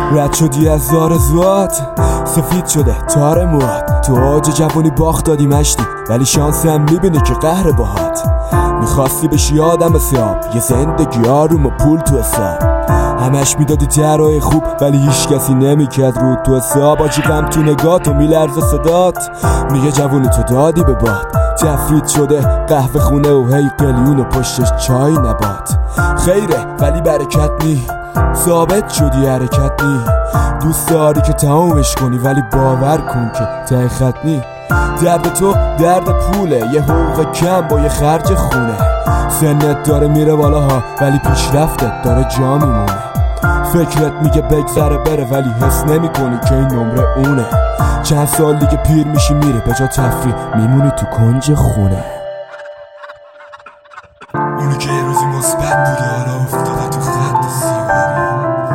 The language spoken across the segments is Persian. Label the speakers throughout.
Speaker 1: رد شدی از آرزوات، سفید شده تار موات. تو اوج جوانی باخت دادی مشتی، ولی شانس هم میبینی که قهر باهات. میخواستی بشی آدم سیاب، یه زندگی آروم و پول تو حساب. همش میدادی طرحای خوب، ولی هیچ کسی نمیکرد رو تو حساب. آجی غم تو نگات و میلرزه صدات، میگه جوونی تو دادی به باد. تفرید شده قهوه خونه و هی قلیون و پشتش چای نبات. خیره ولی برکت نی، ثابت شدی حرکت نی. دوست داری که تمامش کنی، ولی باور کن که ته خط نی. درد تو درد پوله، یه حقوق کم با یه خرج خونه. سنت داره میره بالاها، ولی پیشرفتت داره جا میمونه. فکرت میگه بگذره بره، ولی حس نمی کنی که این نمره اونه. چند سال دیگه پیر میشی میره، به جا تفریح میمونی تو کنج خونه. اونی که یه روزی مثبت بوده حالا افتاده تو خط سیگاری.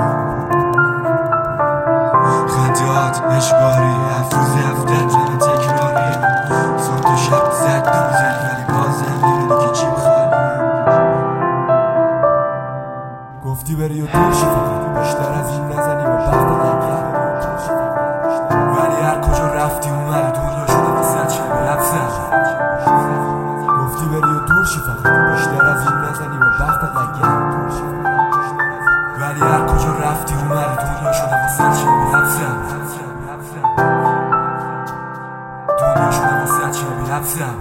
Speaker 1: خندات اجباری، افروزی افتن جن تکراری. صبح و شب زد دوزنی، ولی بازم میبینی که چی خالی. گفتی بری و دور شی، فقط بیشتر از این نزنی و بخت نگه. ولی هر کجا رفتی اومد دنیا شده واسه چه برفزن. گفتی بری و دور شی، فقط بیشتر از این نزنی و بخت نگه. ولی هر کجا رفتی اومد دنیا شده واسه چه برفزن. دنیا شده واسه چه برفزن.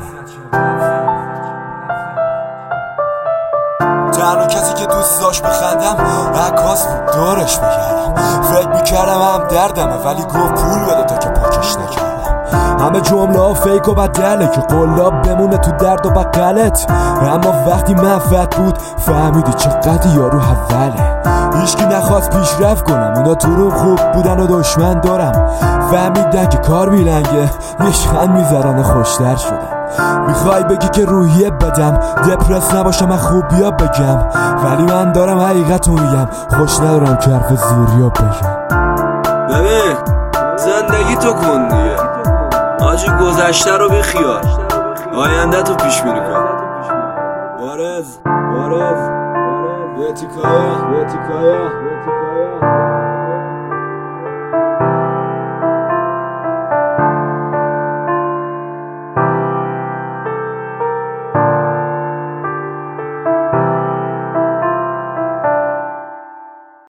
Speaker 1: تنها کسی که دوست داشت بخندم عکاس بود، دورش بگردم. فکر میکردم هم دردمه، ولی گفت پول بده تا که پاکش نکردم. همه جمله ها فیک و بدله که قلاب بمونه تو درد و بقلت. اما وقتی منفعت بود فهمیدی چقدر یارو حوله. هیچکی نخواست پیشرفت کنم، اونا تو رو خوب بودن و دشمن دارم. فهمیدن که کار بیلنگه، میشخند میذارن خوشتر شدن. میخوای بگی که روحیه بدم، دپرس نباشم من خوبیا بگم، ولی من دارم حقیقتو میگم. خوش ندارم که حرف زوریا بگم.
Speaker 2: ببین زندگی تو کن دیگه آجی، گذشته رو بخیال، آینده تو پیش بینی کن. بارز یه تیکایا